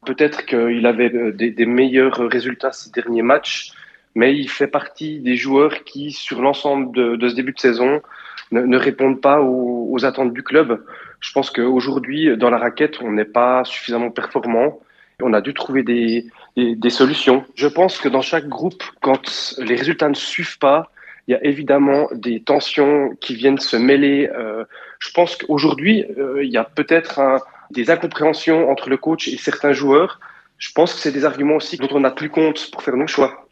Peut-être qu'il avait des meilleurs résultats ces derniers matchs, mais il fait partie des joueurs qui, sur l'ensemble de ce début de saison, ne répondent pas aux attentes du club. Je pense qu'aujourd'hui, dans la raquette, on n'est pas suffisamment performant. On a dû trouver des solutions. Je pense que dans chaque groupe, quand les résultats ne suivent pas, il y a évidemment des tensions qui viennent se mêler. Je pense qu'aujourd'hui, il y a peut-être des incompréhensions entre le coach et certains joueurs. Je pense que c'est des arguments aussi dont on n'a plus compte pour faire nos choix.